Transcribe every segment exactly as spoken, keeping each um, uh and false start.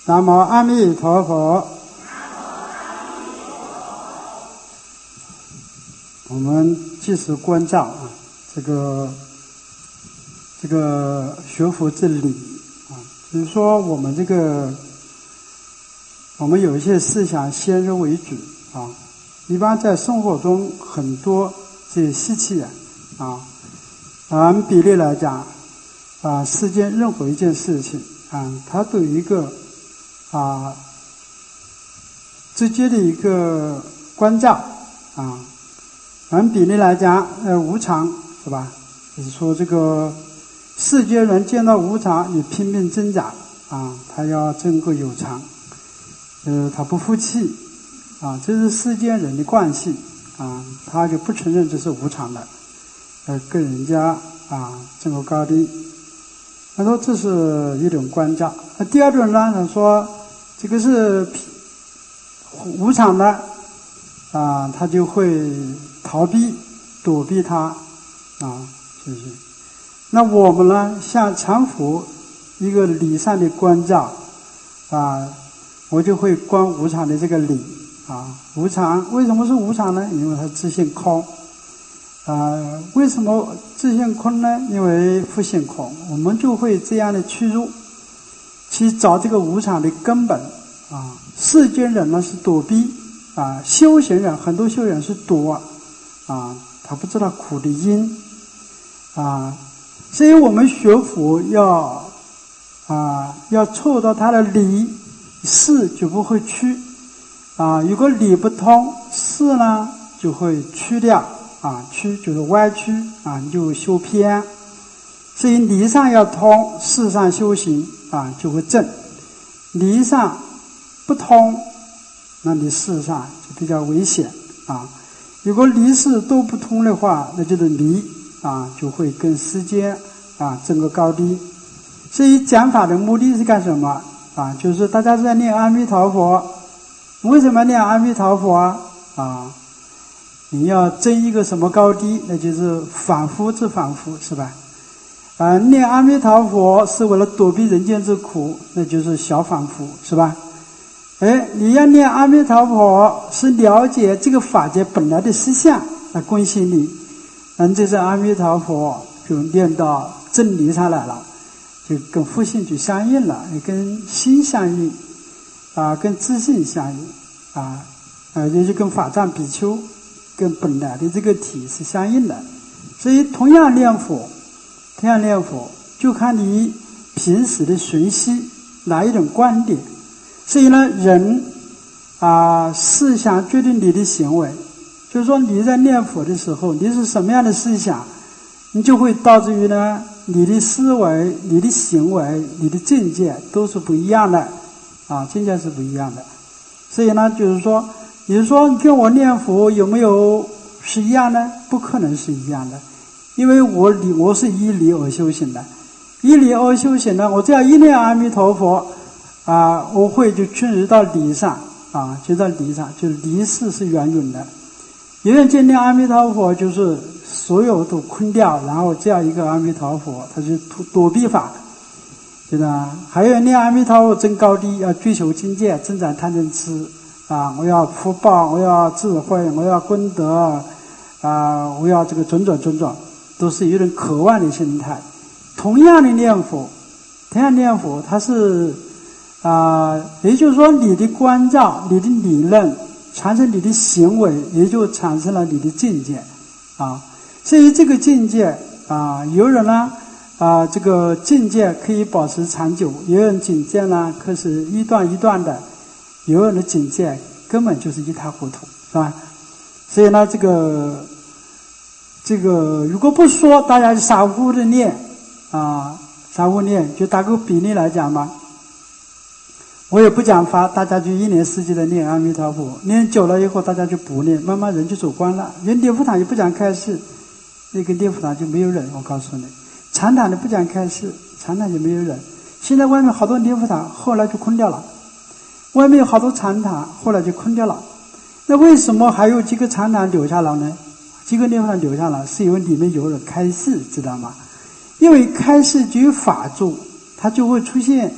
南无阿弥陀佛。我们继续关照啊，这个这个学佛之理啊，就是说我们这个我们有一些思想先入为主啊，一般在生活中很多这些习气啊，按比例来讲啊，世间任何一件事情啊，它都有一个啊直接的一个关照啊。按比例来讲，呃，无常是吧？就是说这个世间人见到无常，你拼命挣扎啊，他要争个有常，呃，他不服气啊，这是世间人的惯性啊，他就不承认这是无常的，呃，跟人家啊争个高低。他说这是一种关照。那第二种呢，他说这个是无常的啊，他就会逃避躲避它啊，是不是？那我们呢，像常佛一个理上的关照啊，我就会观无常的这个理啊。无常为什么是无常呢？因为它自性空啊。为什么自性空呢？因为复性空。我们就会这样的去入去找这个无常的根本啊。世间人呢是躲避啊，修行人很多修行人是躲啊，他不知道苦的因啊，所以我们学佛要啊要凑到他的理，事就不会曲啊。如果理不通，事呢就会曲掉啊，曲就是歪曲啊，你就修偏。所以理上要通，事上修行啊就会正。理上不通，那你事上就比较危险啊。如果理事都不通的话，那就是迷啊，就会跟世间啊争个高低。所以讲法的目的是干什么啊？就是大家在念阿弥陀佛，为什么念阿弥陀佛啊？啊，你要争一个什么高低？那就是反复之反复，是吧？啊，念阿弥陀佛是为了躲避人间之苦，那就是小反复，是吧？哎，你要念阿弥陀佛，是了解这个法界本来的实相，来关心你，嗯，这是阿弥陀佛就念到真理上来了，就跟复性就相应了，也跟心相应啊，跟自信相应啊，啊，也就跟法藏比丘跟本来的这个体是相应的。所以同样念佛，同样念佛，就看你平时的随息哪一种观点。所以呢，人啊，思想决定你的行为。就是说你在念佛的时候，你是什么样的思想，你就会导致于呢，你的思维、你的行为、你的境界都是不一样的啊，境界是不一样的。所以呢，就是说，你说你跟我念佛有没有是一样呢？不可能是一样的，因为我理我是依理而修行的，依理而修行的，我只要一念阿弥陀佛。啊，我会就进入到理上啊，就到理上，就是理事是圆融的。有人见念阿弥陀佛，就是所有都空掉，然后这样一个阿弥陀佛，它是躲避法，对吧？还有念阿弥陀佛争高低，要追求境界，增长贪嗔痴啊！我要福报，我要智慧，我要功德啊！我要这个种种种种，都是有点渴望的心态。同样的念佛，同样念佛，它是。啊、呃，也就是说，你的关照、你的理论产生你的行为，也就产生了你的境界啊。所以这个境界啊，有人呢啊，这个境界可以保持长久；有人境界呢，可是一段一段的；有人的境界根本就是一塌糊涂，是吧？所以呢，这个这个如果不说，大家就傻乎乎的念啊，傻乎乎念，就打个比例来讲嘛。我也不讲法，大家就一年四季的念阿弥陀佛，念久了以后大家就不念，慢慢人就走光了。连念佛堂也不讲开示，那个念佛堂就没有人，我告诉你，禅堂的不讲开示，禅堂就没有人。现在外面好多念佛堂后来就空掉了，外面有好多禅堂后来就空掉了。那为什么还有几个禅堂留下来呢？几个念佛堂留下来，是因为里面有人开示，知道吗？因为开示就有法住，它就会出现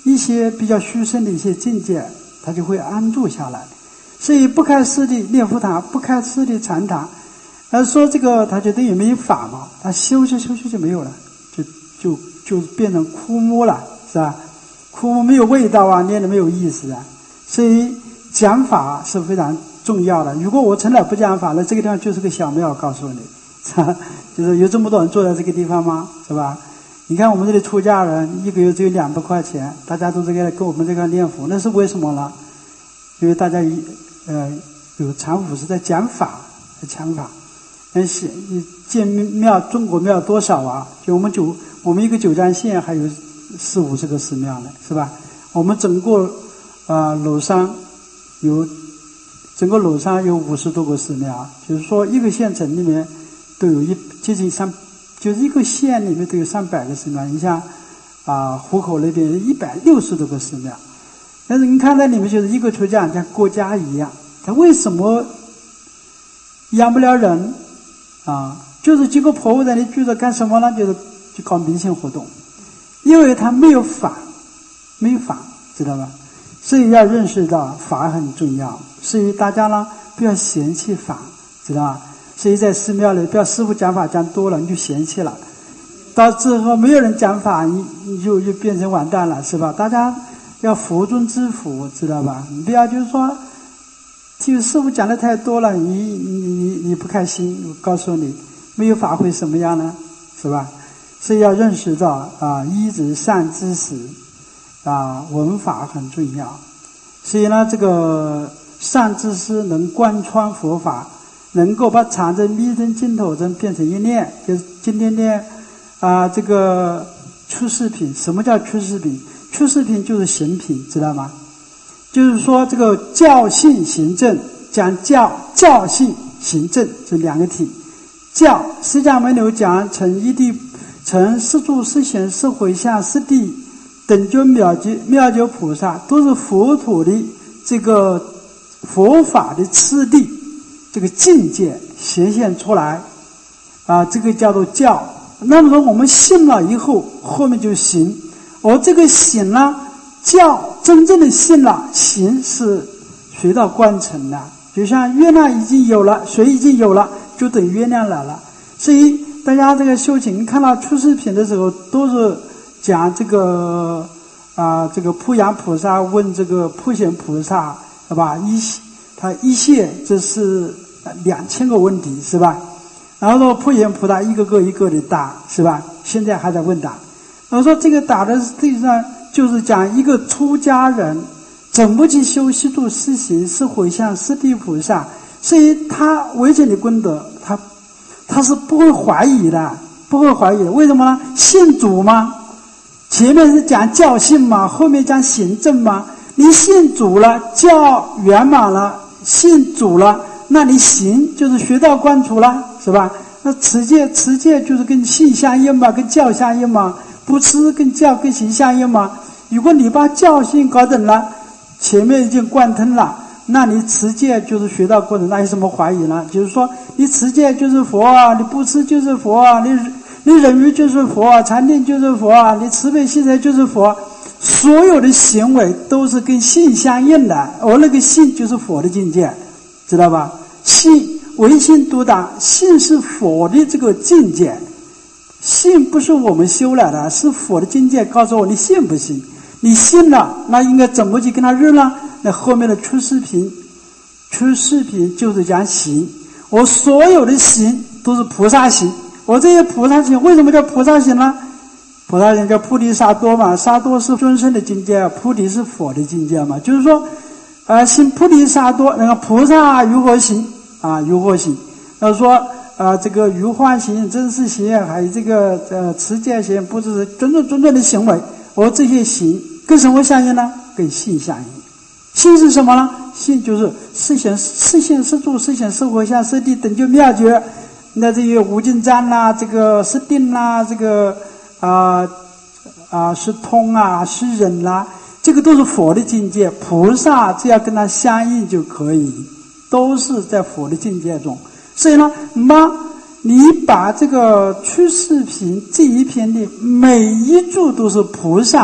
一些比较虚深的一些境界，他就会安住下来。所以不开示的念佛堂，不开示的禅堂，而说这个他就等于没有法嘛，他修修修修就没有了，就就就变成枯木了，是吧？枯木没有味道啊，念的没有意思啊。所以讲法是非常重要的。如果我从来不讲法，那这个地方就是个小庙，告诉你，是吧？就是有这么多人坐在这个地方吗？是吧？你看我们这里出家人一个月只有两百块钱，大家都这个跟我们这个念佛，那是为什么呢？因为大家一呃有禅府是在讲法，在讲法。但是建庙，中国庙多少啊？就我们九我们一个九江县还有四五十个寺庙呢，是吧？我们整个啊、呃、娄山有整个娄山有五十多个寺庙，就是说一个县城里面都有一接近三。就是一个县里面都有三百个寺庙，你像啊湖口那边一百六十多个寺庙，但是你看那里面就是一个出家像国家一样，他为什么养不了人啊？就是几个婆婆在那里聚着干什么呢？就是就搞迷信活动，因为他没有法，没有法，知道吧？所以要认识到法很重要，所以大家呢不要嫌弃法，知道吧？所以在寺庙里，不要师父讲法讲多了，你就嫌弃了。到之后没有人讲法，你你就就变成完蛋了，是吧？大家要佛中之福，知道吧？你不要就是说，听师父讲的太多了，你你你你不开心。我告诉你，没有法会什么样呢？是吧？所以要认识到啊，一直善知识啊，闻法很重要。所以呢，这个善知识能贯穿佛法。能够把藏在密宗净土中变成一念，就是今天念啊、呃，这个出世品。什么叫出世品？出世品就是行品，知道吗？就是说这个教性行正，讲教教性行正这两个体。教释迦牟尼讲成一地，成四住四显四回向四谛等觉妙觉妙觉菩萨，都是佛土的这个佛法的次第。这个境界显现出来啊，这个叫做教。那么说我们信了以后，后面就行。而这个行呢，教真正的信了，行是随到观成的。就像月亮已经有了，水已经有了，就等月亮来了。所以大家这个修行看到出世品的时候，都是讲这个啊，这个普扬菩萨问这个普贤菩萨，是吧？一他一切这是两千个问题，是吧？然后说普贤菩萨一个个一个的答，是吧？现在还在问答。我说这个答的实际上就是讲一个出家人怎么去修习住四行四回向四谛菩萨，所以他为这的功德，他他是不会怀疑的，不会怀疑的。为什么呢？信主吗？前面是讲教信嘛，后面讲行正嘛。你信主了，教圆满了，信主了，那你行就是学到观处了，是吧？那持戒持戒就是跟信相应嘛，跟教相应嘛，不吃跟教跟行相应嘛。如果你把教信搞懂了，前面已经贯通了，那你持戒就是学到过程，那有什么怀疑呢？就是说你持戒就是佛啊，你不吃就是佛啊，你你忍辱就是佛啊，禅定就是佛啊，你慈悲喜舍就是佛。所有的行为都是跟信相应的，而那个信就是佛的境界，知道吧？信唯信独当，信是佛的这个境界，信不是我们修来的，是佛的境界告诉我你信不信。你信了，那应该怎么去跟他认呢？那后面的出世品，出世品就是讲行，我所有的行都是菩萨行，我这些菩萨行为什么叫菩萨行呢？菩萨行叫菩提萨埵嘛，萨埵是尊胜的境界，菩提是佛的境界嘛。就是说，呃，行菩提萨埵，那个菩萨如何行啊？如何行？要说，呃，这个如幻行、真实行，还有这个呃持戒行，不是种种种种的行为，而这些行跟什么相应呢？跟信相应。信是什么呢？信就是四显、四现、四住、四显、四回向、四谛等觉妙觉，那这些无尽藏啦，这个四定啦，这个。啊啊，是通啊，是忍啦、啊，这个都是佛的境界。菩萨只要跟他相应就可以，都是在佛的境界中。所以呢，妈，你把这个出世品这一篇的每一注都是菩萨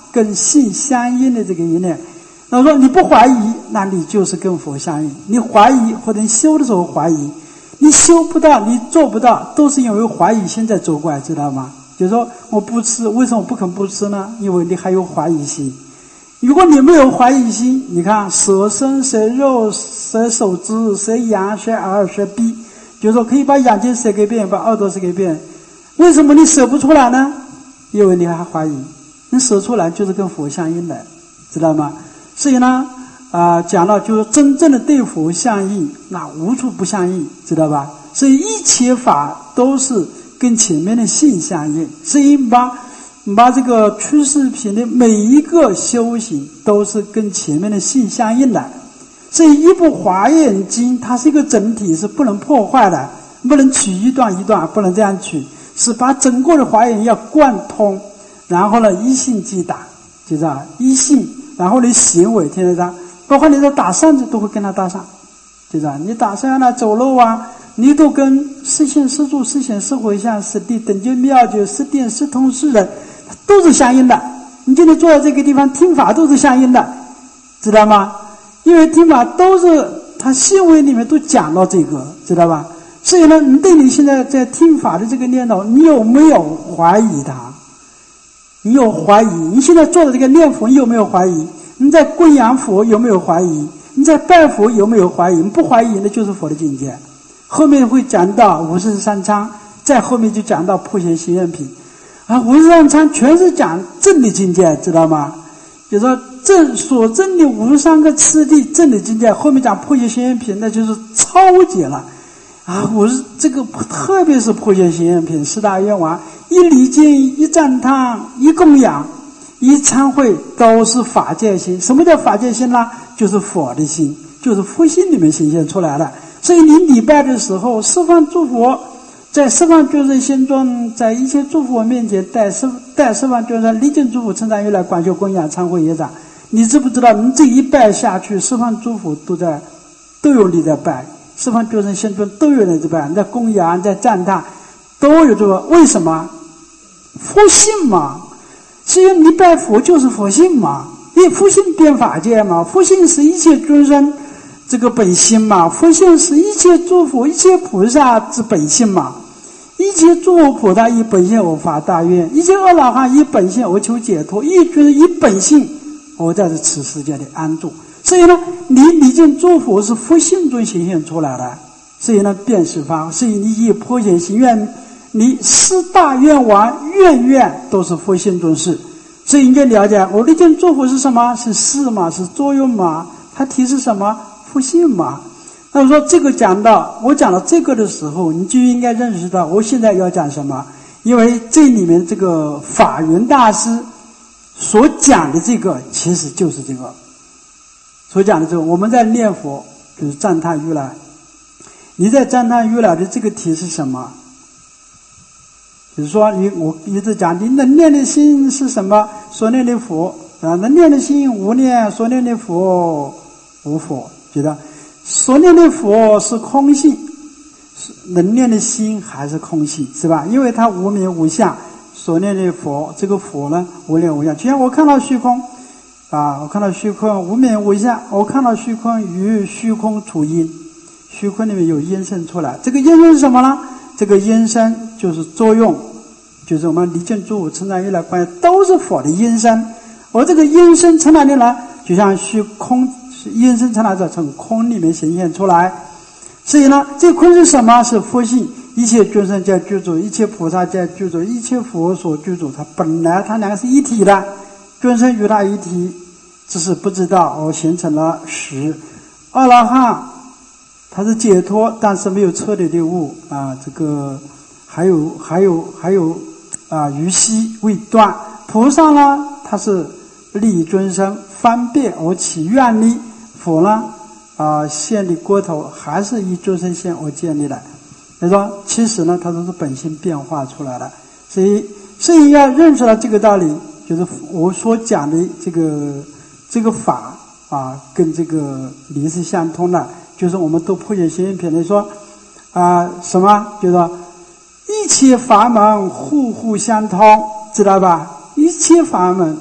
跟性相应的这个一念。那说你不怀疑，那你就是跟佛相应。你怀疑或者你修的时候怀疑，你修不到，你做不到，都是因为怀疑心在作怪，知道吗？就是说我不吃，为什么不肯不吃呢？因为你还有怀疑心。如果你没有怀疑心，你看舍身舍肉舍手指舍眼舍耳舍鼻，就是说可以把眼睛舍给别人，把耳朵舍给别人，为什么你舍不出来呢？因为你还怀疑。你舍出来就是跟佛相应的，知道吗？所以呢啊、呃，讲到就是真正的对佛相应，那无处不相应，知道吧？所以一切法都是跟前面的性相应。所以把把这个趋势品的每一个修行都是跟前面的性相应的。所以一部华严经它是一个整体，是不能破坏的，不能取一段一段，不能这样取，是把整个的华严要贯通，然后呢一性即打，就是啊一性，然后你行为听得到，包括你的打扇子都会跟他搭上，就是啊你打扇啊走路啊，你都跟实现实住实显实回向实地等觉妙觉实定实通实人都是相应的。你今天坐在这个地方听法都是相应的，知道吗？因为听法都是他行为里面都讲到这个，知道吧？所以呢你对你现在在听法的这个念头，你有没有怀疑它？你有怀疑？你现在做的这个念佛有没有怀疑？你在供养佛有没有怀疑？你在拜佛有没有怀疑？你不怀疑那就是佛的境界。后面会讲到五十三参，再后面就讲到普贤行愿品啊，五十三参全是讲正的境界，知道吗？就是说正所证的五十三个次第正的境界，后面讲普贤行愿品那就是超解了啊！我是这个特别是普贤行愿品四大愿望，一礼敬一赞叹一供养一参会都是法界心。什么叫法界心呢？就是佛的心，就是佛心里面显现出来的。所以你礼拜的时候，十方诸佛在十方众生心中，在一切诸佛面前带十带十方众生礼敬诸佛称赞如来广修供养忏悔业障。你知不知道你这一拜下去，十方诸佛都在都有你在拜，十方众生心中都有人在拜，你在供养在赞叹都有这个。为什么？佛性嘛，所以你拜佛就是佛性嘛，因为佛性变法界嘛，佛性是一切众生这个本性嘛，佛性是一切诸佛一切菩萨之本性嘛，一切诸佛菩萨以本性而发大愿，一切阿罗汉以本性而求解脱，一就是以本性而在这此世界里安住。所以呢你礼敬诸佛是佛性中显现出来的，所以呢变是法，所以你以普贤行愿，你四大愿望愿愿都是佛性中事。所以你就了解我礼敬诸佛是什么？是事嘛，是作用嘛，它提示什么？佛性嘛。那么说这个讲到我讲到这个的时候，你就应该认识到我现在要讲什么。因为这里面这个法云大师所讲的这个其实就是这个所讲的这个，我们在念佛就是赞叹如来，你在赞叹如来的这个题是什么？就是说你我一直讲你能念的心是什么？所念的佛啊，能念的心无念，所念的佛无佛。觉得所念的佛是空性，能念的心还是空性，是吧？因为它无名无相。所念的佛，这个佛呢无念无相。就像我看到虚空啊，我看到虚空无名无相，我看到虚空与虚空处因，虚空里面有音声出来。这个音声是什么呢？这个音声就是作用，就是我们礼敬诸佛称赞如来观都是佛的音声。而这个音声从哪里来？就像虚空音声从哪里从空里面显现出来。所以呢这空是什么？是佛性，一切众生皆具足，一切菩萨皆具足，一切佛所具足。它本来它两个是一体的，众生与它一体，只是不知道而形成了实。阿罗汉他是解脱，但是没有彻底的悟啊，这个还有还有还有啊余息未断。菩萨呢他是利益众生方便而起愿力，佛呢啊现立国头还是以众生现而建立的。所以说其实呢它都是本性变化出来的。所以所以要认识到这个道理，就是我所讲的这个这个法啊跟这个理是相通的。就是我们都普贤行愿品里说啊什么？就是说一切法门互互相通，知道吧？一切法门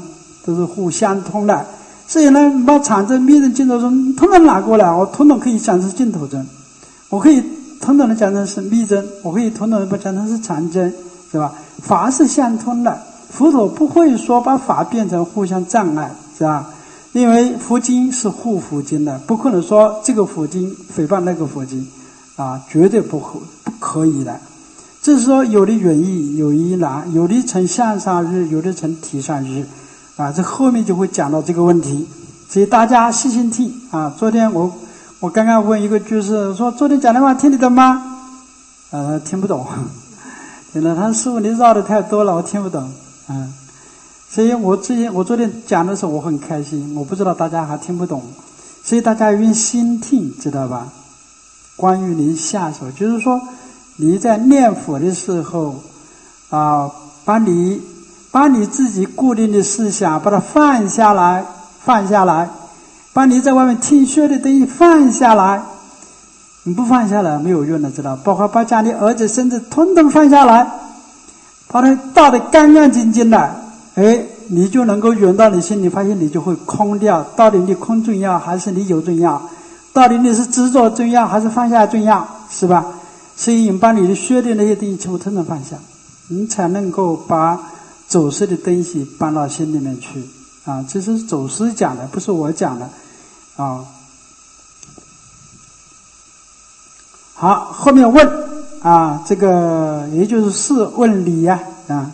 都是互相通的。所以呢，把长针、密针、净土针统统拿过来，我统统可以讲成净土针，我可以统统的讲成是密针，我可以统统的把讲成是长针，是吧？法是相通的，佛陀不会说把法变成互相障碍，是吧？因为佛经是护佛经的，不可能说这个佛经诽谤那个佛经，啊，绝对不可不可以的。这是说有的远义，有的难，有的成向上日，有的成体上日，啊，这后面就会讲到这个问题，所以大家细心听啊。昨天我我刚刚问一个居士说，昨天讲的话听得懂吗？呃，听不懂，听了他说师父你绕的太多了，我听不懂，嗯。所以我之前我昨天讲的时候我很开心，我不知道大家还听不懂，所以大家用心听，知道吧？关于你下手，就是说你在念佛的时候啊，把你把你自己固定的思想把它放下来，放下来，把你在外面听学的东西放下来。你不放下来没有用的，知道？包括把家里儿子孙子统统放下来，把它倒得干干净净的。哎，你就能够圆到你心里，发现你就会空掉。到底你空重要还是你有重要？到底你是执着重要还是放下重要？是吧？所以你把你的学的那些东西全部统统放下，你才能够把走失的东西搬到心里面去啊！这是走失讲的，不是我讲的啊。好，后面问啊，这个也就是事问理呀 啊, 啊。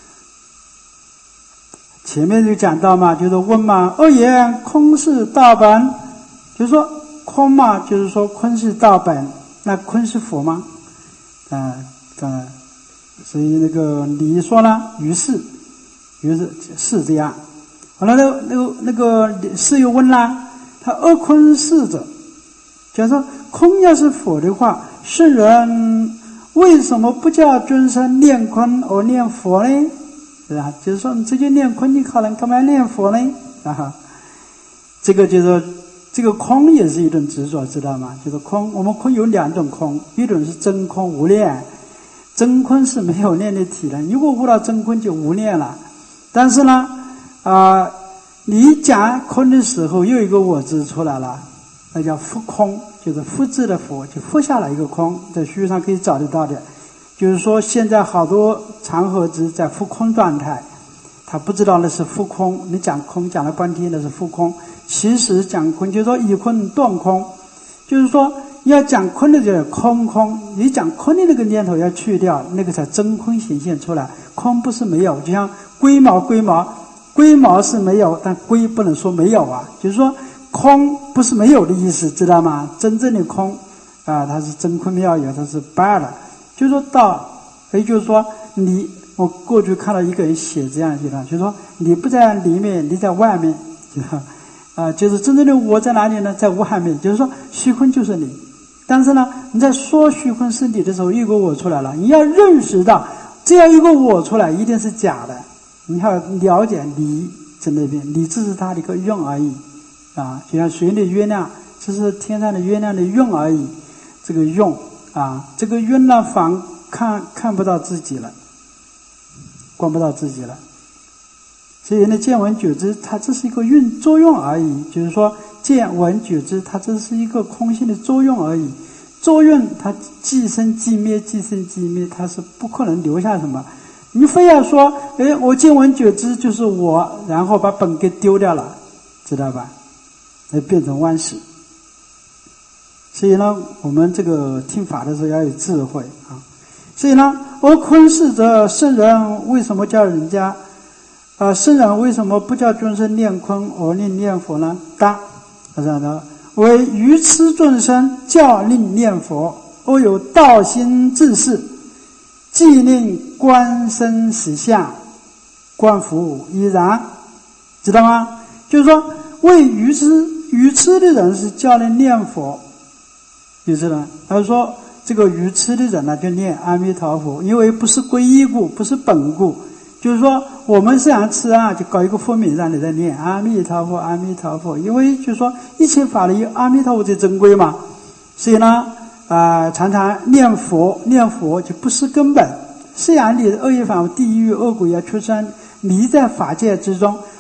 前面就讲到嘛，就是问嘛，二言空是道本，就是说空嘛，就是说空是道本，那空是佛吗？啊，当然，所以那个理说呢，于是，于是是这样。后来那个那个那个是又问啦，他二空是者，假如说空要是佛的话，圣人为什么不叫众生念空而念佛呢？是吧？就是说你直接念空就好了，干嘛念佛呢？啊，这个就是说，这个空也是一种执着，知道吗？就是空，我们空有两种空，一种是真空无念，真空是没有念的体的，如果悟到真空就无念了。但是呢，啊、呃，你讲空的时候又有一个我字出来了，那叫复空，就是复制的复，就复下来一个空，在书上可以找得到的。就是说现在好多长和子在复空状态，他不知道那是复空，你讲空讲了半天那是复空，其实讲空就是说以空断空，就是说要讲空的就是空空，你讲空的那个念头要去掉，那个才真空显现出来。空不是没有，就像龟毛龟毛龟毛是没有，但龟不能说没有啊，就是说空不是没有的意思，知道吗？真正的空啊、呃，它是真空妙有，它是败了。就是说到，也就是说你，我过去看到一个人写这样一段，就是说你不在里面，你在外面，啊、呃，就是真正的我在哪里呢？在外面，就是说虚空就是你。但是呢，你在说虚空是你的时候，一个我出来了，你要认识到这样一个我出来一定是假的，你要了解理在那边，理只是它的一个用而已，啊，就像水里月亮，这是天上的月亮的用而已，这个用。啊，这个晕呢，反看看不到自己了，观不到自己了。所以呢，见闻觉知，它这是一个运作用而已。就是说，见闻觉知，它这是一个空性的作用而已。作用它即生即灭，即生即灭，它是不可能留下什么。你非要说，哎，我见闻觉知就是我，然后把本给丢掉了，知道吧？那变成万事。所以呢，我们这个听法的时候要有智慧啊。所以呢，而空是者，圣人为什么叫人家啊、呃？圣人为什么不叫众生念空而令念佛呢？答，他说呢，为愚痴众生教令念佛，而有道心自是，既令观身实相，观佛亦然，知道吗？就是说，为愚痴愚痴的人是教令念佛。于是呢，他说这个愚痴的人呢，就念阿弥陀佛，因为不是皈依故，不是本故。就是说，我们虽然吃啊，就搞一个佛名让你在念阿弥陀佛，阿弥陀佛，因为就是说一切法里阿弥陀佛最珍贵嘛。所以呢，啊、呃，常常念佛，念佛就不是根本。虽然你恶业法地狱恶鬼要出生，迷在法界之中，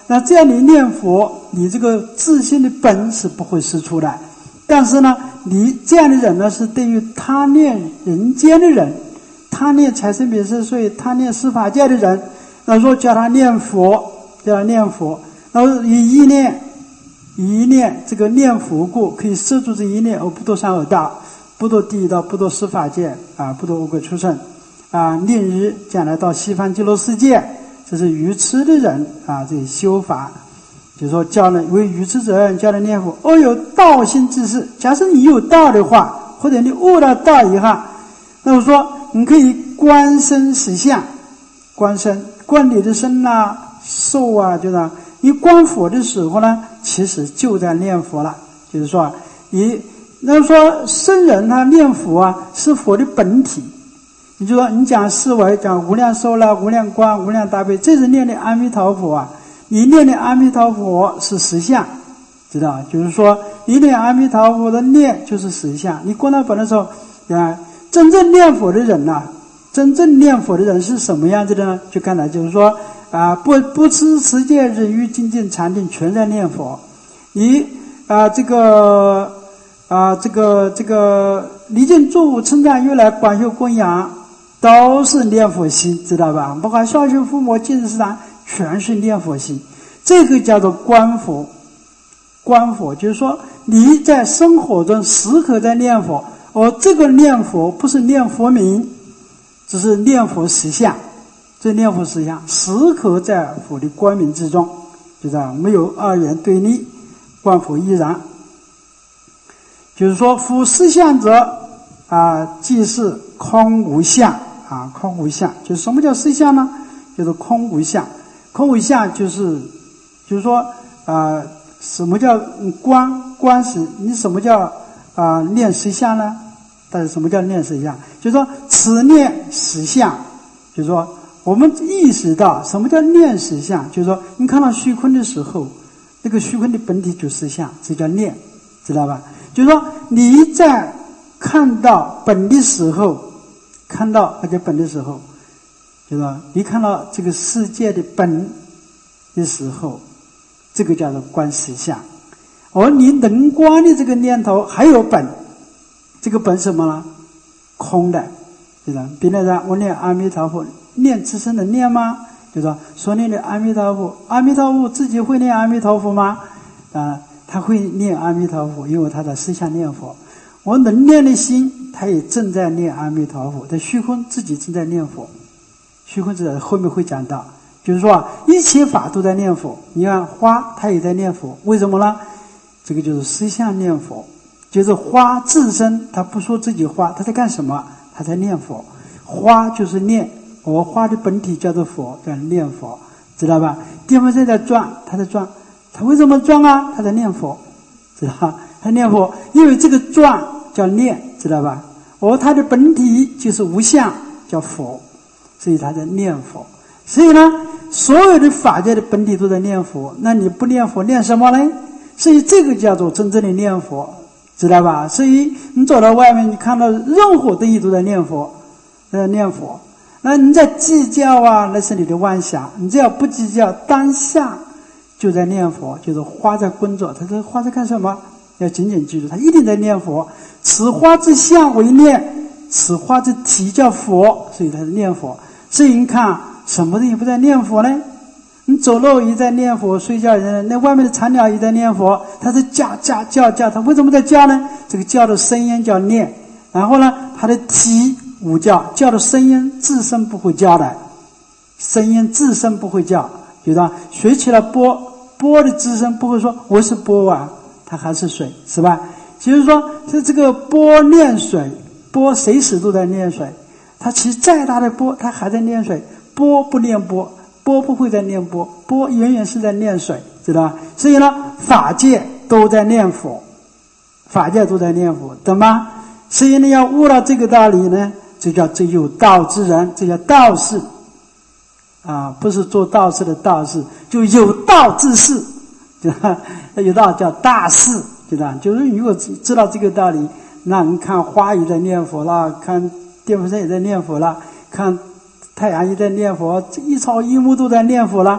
那这样你念佛，你这个自信的本是不会失出来。但是呢，你这样的人呢，是对于贪恋人间的人，贪恋财神免税税，贪恋司法界的人，那说叫他念佛，叫他念佛，然后以一念，以一念这个念佛故，可以摄住这一念而不堕三恶道，不堕地狱道，不堕司法界啊，不堕恶鬼畜生啊，令日将来到西方极乐世界。这是愚痴的人啊，这修法，就是说教人为愚痴者人教人念佛。而有道心之事，假设你有道的话，或者你悟了道以后，那么说你可以观身实相，观身观你的身啊、受啊，就是你观佛的时候呢，其实就在念佛了。就是说，你那么说圣人他念佛啊，是佛的本体。你就说你讲四维，讲无量寿啦、无量光、无量大悲，这是念的阿弥陀佛啊。你念的阿弥陀佛是实相，知道？就是说你念阿弥陀佛的念就是实相。你观到本的时候啊，真正念佛的人呐、啊，真正念佛的人是什么样子的呢？就刚才就是说啊，不不吃持戒忍辱精进禅定全在念佛。你啊这个啊这个这个离境作物称赞如来广修供养。都是念佛心，知道吧？包括孝顺父母、敬事堂，全是念佛心。这个叫做观佛。观佛就是说你在生活中时刻在念佛，而这个念佛不是念佛名，只是念佛实相。这念佛实相，时刻在佛的光明之中，知道没有二元对立，观佛亦然。就是说，夫实相者啊，即是空无相。啊，空无相，就是什么叫实相呢？就是空无相。空无相就是，就是说，啊、呃，什么叫观观实？你什么叫啊、呃、念实相呢？但是什么叫念实相？就是说，此念实相，就是说，我们意识到什么叫念实相？就是说，你看到虚空的时候，那个虚空的本体就实相，这叫念，知道吧？就是说，你在看到本的时候。看到而且本的时候，就是说你看到这个世界的本的时候，这个叫做观实相。而你能观的这个念头还有本，这个本什么呢？空的，对吧？别人说我念阿弥陀佛，念自身的念吗？就是说所念的阿弥陀佛，阿弥陀佛自己会念阿弥陀佛吗？啊，他会念阿弥陀佛，因为他在实相念佛。我能念的心，他也正在念阿弥陀佛，在虚空自己正在念佛。虚空自在后面会讲到，就是说啊，一切法都在念佛。你看花，它也在念佛，为什么呢？这个就是实相念佛，就是花自身，它不说自己花，它在干什么？它在念佛。花就是念，我花的本体叫做佛，叫念佛，知道吧？电风扇在转，它在转，它为什么转啊？它在念佛，知道吧？他念佛，因为这个转叫念，知道吧？而他的本体就是无相，叫佛，所以他在念佛。所以呢，所有的法界的本体都在念佛，那你不念佛，念什么呢？所以这个叫做真正的念佛，知道吧？所以你走到外面，你看到任何东西都在念佛，在念佛。那你在计较啊，那是你的妄想。你只要不计较，当下就在念佛，就是花在工作。他说花在干什么？要紧紧记住，他一定在念佛。此花之相为念，此花之体叫佛，所以他是念佛。所以你看，什么东西不在念佛呢？你走路也在念佛，睡觉也在念，那外面的蝉鸟也在念佛，它是叫叫叫叫，它为什么在叫呢？这个叫的声音叫念，然后呢，它的体无叫，叫的声音自身不会叫的，声音自身不会叫，觉得学起了波，波的自身不会说我是波啊。它还是水，是吧？就是说，是这个波念水，波随时都在念水。它其实再大的波，它还在念水。波不念波，波不会在念波，波远远是在念水，知道吧？所以呢，法界都在念佛，法界都在念佛，懂吗？所以呢，要悟到这个道理呢，这叫这有道之人，这叫道士啊，不是做道士的道士，就有道之士。就有道叫大士，对吧？就是如果知道这个道理，那你看花也在念佛了，看电风扇也在念佛了，看太阳也在念佛，一草一木都在念佛了，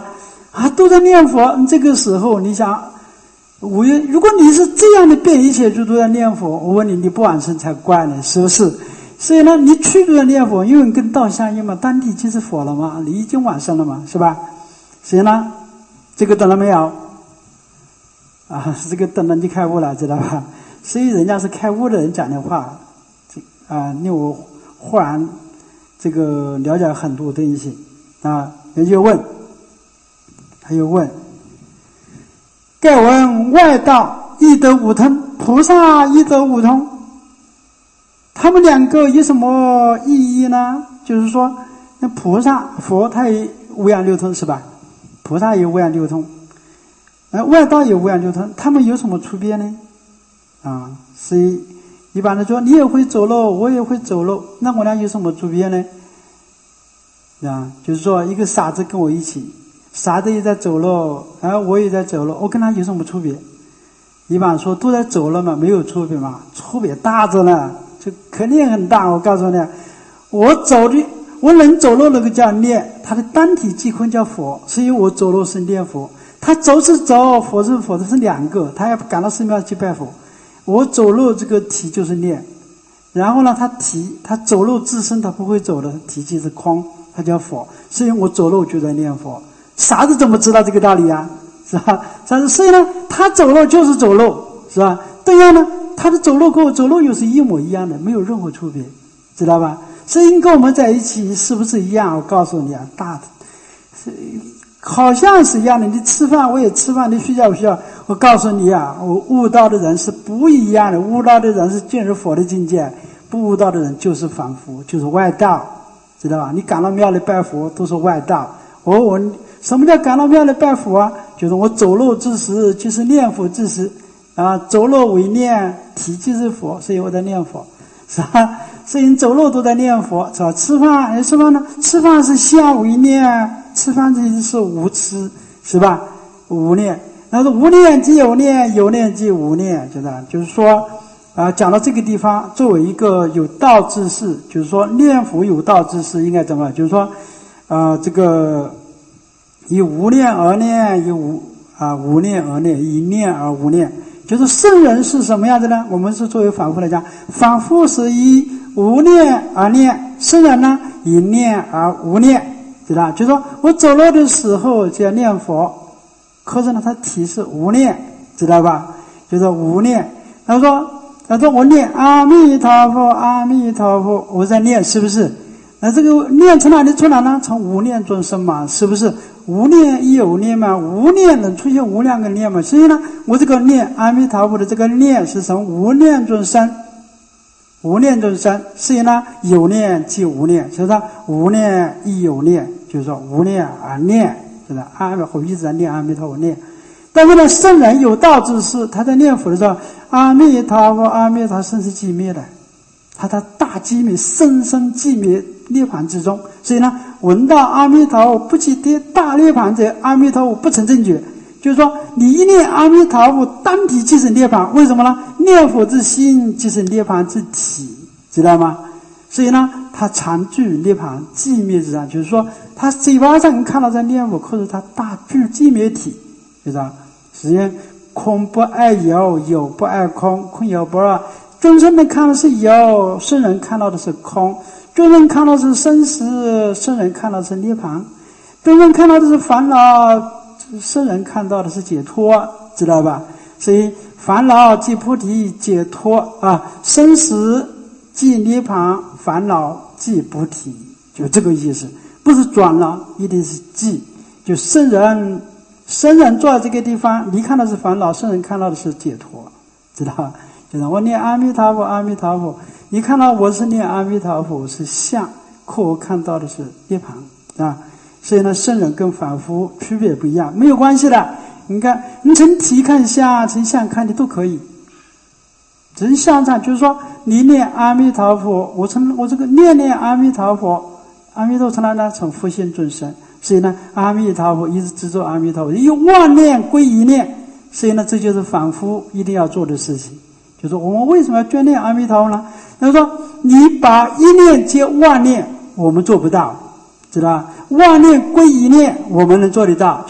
啊，都在念佛。这个时候你想，我如果你是这样的变一切处都在念佛，我问你，你不往生才怪呢，是不是？所以呢，你去都在念佛，因为跟道相应嘛，当体即是佛了嘛，你已经往生了嘛，是吧？所以呢，这个懂了没有？啊，这个懂了你开悟了，知道吧？所以人家是开悟的人讲的话，这啊，令我忽然这个了解很多东西啊。有就问，还有问，盖闻外道亦得五通，菩萨亦得五通，他们两个有什么意义呢？就是说，那菩萨佛他也无量六通是吧？菩萨也无量六通，呃，外道也无量六通，他们有什么区别呢？啊，所以一般的说，你也会走路，我也会走路，那我俩有什么区别呢？啊，就是说，一个傻子跟我一起，傻子也在走路，而我也在走路，我跟他有什么区别？一般说都在走了嘛，没有区别嘛，区别大着呢，就肯定很大。我告诉你，我走的，我能走路那个叫念，他的单体即空叫佛，所以我走路是念佛。他走是走，佛是佛，这是两个，他要赶到寺庙去拜佛。我走路这个体就是念，然后呢，他体他走路自身他不会走的，体即是空。他叫佛，所以我走路就在念佛。傻子怎么知道这个道理啊？是吧？所以呢，他走路就是走路，是吧？对呀呢，他的走路跟我走路又是一模一样的，没有任何区别，知道吧？所以跟我们在一起是不是一样？我告诉你啊，大的，好像是一样的。你吃饭我也吃饭，你睡觉我睡觉。我告诉你啊，我悟道的人是不一样的，悟道的人是进入佛的境界，不悟道的人就是凡夫，就是外道。知道吧？你赶到庙里拜佛都是外道。我我什么叫赶到庙里拜佛啊？就是我走路之时就是念佛之时啊，走路为念，体即是佛，所以我在念佛，是吧？所以你走路都在念佛，是吧？吃饭哎，吃饭呢？吃饭是相为念，吃饭这是无吃，是吧？无念，那是无念即有念，有念即无念，知道？就是说。啊，讲到这个地方，作为一个有道之士，就是说念佛有道之士应该怎么？就是说，呃，这个以无念而念，以无啊无念而念，以念而无念。就是圣人是什么样子呢？我们是作为凡夫来讲，凡夫是以无念而念，圣人呢以念而无念，知道？就是说我走路的时候就要念佛，可是呢，他体是无念，知道吧？就是无念。他说。他说我念阿弥陀佛，阿弥陀佛，我在念，是不是？那这个念从哪里出来呢？从无念中生嘛，是不是？无念亦有念嘛，无念能出现无量个念嘛，所以呢，我这个念阿弥陀佛的这个念是从无念中生，无念中生，所以呢，有念即无念，所以说无念亦有念，就是说无念而念，就是阿弥陀一直在念阿弥陀佛念。但是呢，圣人有道之士，他在念佛的时候，阿弥陀佛，阿弥陀佛，生死寂灭的，他的大寂灭，生生寂灭涅槃之中。所以呢，闻到阿弥陀佛不起得大涅槃者，阿弥陀佛不成正觉。就是说，你一念阿弥陀佛，单体即是涅槃。为什么呢？念佛之心即是涅槃之体，知道吗？所以呢，他常具涅槃寂灭之上，就是说，他嘴巴上看到在念佛，可是他大具寂灭体。就是啊，实际上空不爱有，有不爱空，空有不二。众生们看到是有，圣人看到的是空；众生看到是生死，圣人看到的是涅槃；众生看到的是烦恼，圣人看到的是解脱，知道吧？所以烦恼即菩提，解脱啊，生死即涅槃，烦恼即菩提，就这个意思，不是转了，一定是即。就圣人。圣人坐在这个地方，你看到是烦恼，圣人看到的是解脱，知道吧？就是我念阿弥陀佛，阿弥陀佛，你看到我是念阿弥陀佛是相，可我看到的是涅槃啊。所以呢，圣人跟凡夫区别不一样，没有关系的。你看，你从体看相，从相看的都可以。从相上就是说，你念阿弥陀佛，我从我这个念念阿弥陀佛，阿弥陀佛从哪呢？从佛性众生。所以呢，阿弥陀佛一直执着阿弥陀佛，以万念归一念。所以呢，这就是凡夫一定要做的事情。就是我们为什么要眷恋阿弥陀佛呢？他说，你把一念接万念，我们做不到，知道吧？万念归一念，我们能做得到。就说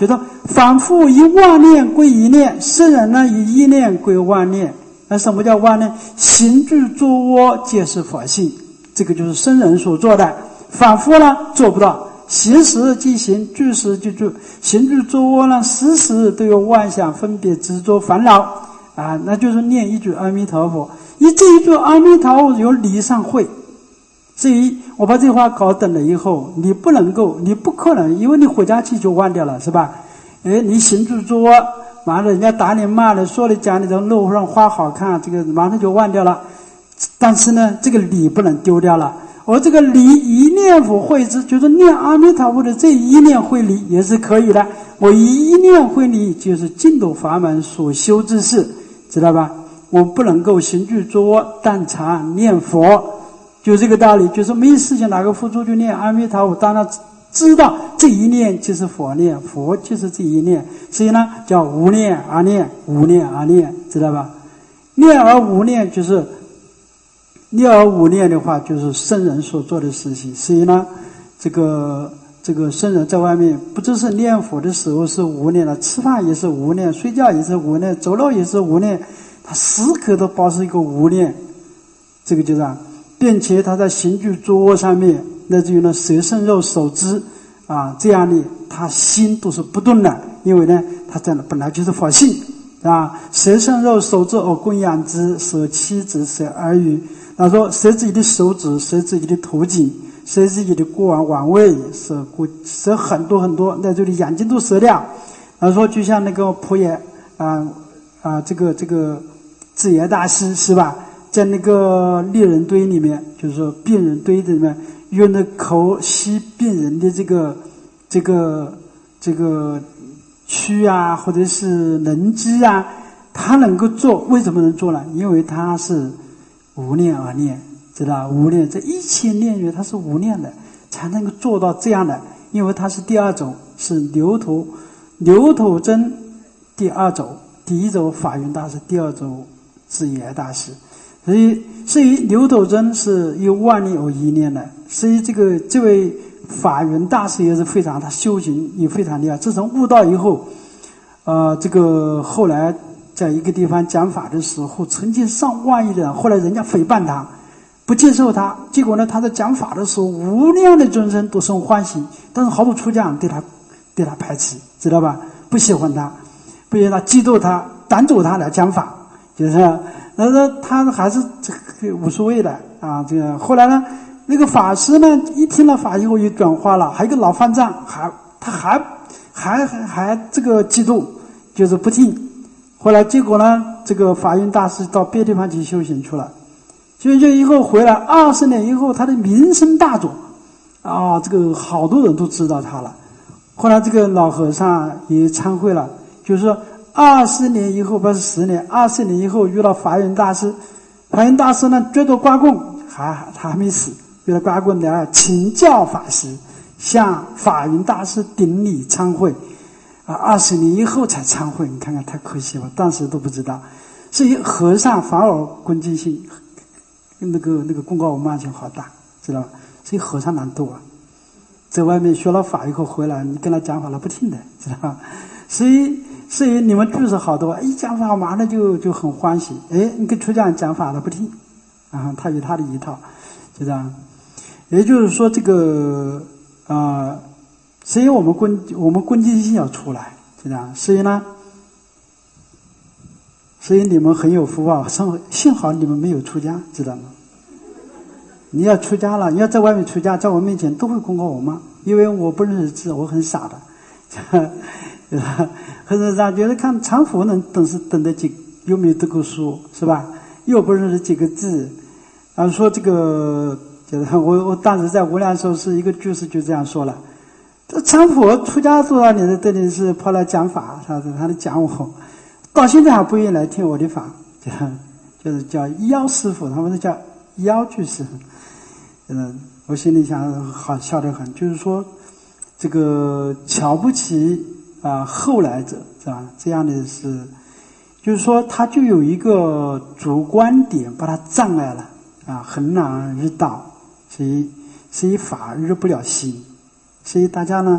反复以万念归一念，圣人呢以一念归万念。那什么叫万念？行住坐卧皆是佛性，这个就是圣人所做的。反复呢做不到，行时即行，住时即住，行住坐卧呢时时都有妄想分别执着烦恼啊，那就是念一句阿弥陀佛。以这一句阿弥陀佛有理上会。至于我把这话搞懂了以后，你不能够，你不可能，因为你回家去就忘掉了，是吧？哎，你行住坐卧，完了人家打你骂你说你讲你的路上花好看，这个马上就忘掉了。但是呢，这个理不能丢掉了。而这个理一念佛会之，就是念阿弥陀佛的这一念会理也是可以的。我一念会理就是净土法门所修之事，知道吧？我不能够行住坐卧但常念佛，就这个道理。就是没事情哪个付出就念阿弥陀佛，当然知道这一念就是佛念，佛就是这一念，所以呢叫无念而念，无念而念，知道吧？念而无念就是念而无念的话，就是圣人所做的事情。所以呢，这个这个圣人在外面不只是念佛的时候是无念的，吃饭也是无念，睡觉也是无念，走路也是无念，他时刻都保持一个无念，这个就这样，并且他在行住坐卧上面，那至于呢舌身肉手知啊，这样的他心都是不动的，因为呢他真的本来就是佛性啊，舌身肉手知而供养之，舍妻子舍儿女。他说舍自己的手指，舍自己的头颈，舍自己的过往往位，舍过舍很多很多，在这里眼睛都舍掉。他说就像那个普野啊啊这个这个智野大师是吧，在那个猎人堆里面，就是说病人堆里面，用那口吸病人的这个这个这个蛆啊或者是人机啊，他能够做，为什么能做呢？因为他是无念而念，知道无念，这一切念语它是无念的，才能够做到这样的。因为它是第二种，是牛头牛头真第二种，第一种法云大师，第二种智野大师。所以所以牛头真是以万念而一念的，所以这个这位法云大师也是非常，他修行也非常厉害。自从悟道以后，呃，这个后来在一个地方讲法的时候，曾经上万亿的人，后来人家诽谤他，不接受他，结果呢，他在讲法的时候，无量的众生都生欢喜，但是好多出家人对他对他排斥，知道吧？不喜欢他，不喜欢他，嫉妒他，赶走他来讲法，就是，但是他还是这个无所谓的啊。这个后来呢，那个法师呢，一听了法以后也转化了，还有一个老方丈，还他还还还还这个嫉妒，就是不听。后来结果呢，这个法云大师到别地方去修行去了，修行以后回来二十年以后，他的名声大作啊，这个好多人都知道他了。后来这个老和尚也参会了，就是说二十年以后，不是十年，二十年以后遇到法云大师，法云大师呢觉得刮棍，还他还没死，觉得刮棍来请教法师，向法云大师顶礼参会。啊，二十年以后才参会，你看看太可惜了，当时都不知道。所以和尚反而恭敬心，那个那个功高我慢性好大，知道吧？所以和尚难度啊，在外面学了法以后回来，你跟他讲法他不听的，知道吧？所以所以你们就是好多，一讲法马上就就很欢喜。哎，你跟出家人讲法他不听，啊，他有他的一套，就这样。也就是说这个啊。呃所以我们恭我们恭敬心要出来，就这样。所以呢，所以你们很有福报，幸好你们没有出家，知道吗？你要出家了，你要在外面出家，在我面前都会功高我慢，因为我不认识字，我很傻的。很多人觉得看常佛能懂是懂得几有没有读过书，是吧？又不认识几个字，然后说这个，就是我我当时在无量寿是一个居士就这样说了。这常佛出家多少年的，这里是跑来讲法，他他来讲我，到现在还不愿意来听我的法，就就是叫妖师傅，他们是叫妖居士。嗯，我心里想，好笑得很，就是说这个瞧不起啊后来者，是吧？这样的是，就是说他就有一个主观点把他障碍了啊，很难日道，所以所以法日不了心。所以大家呢，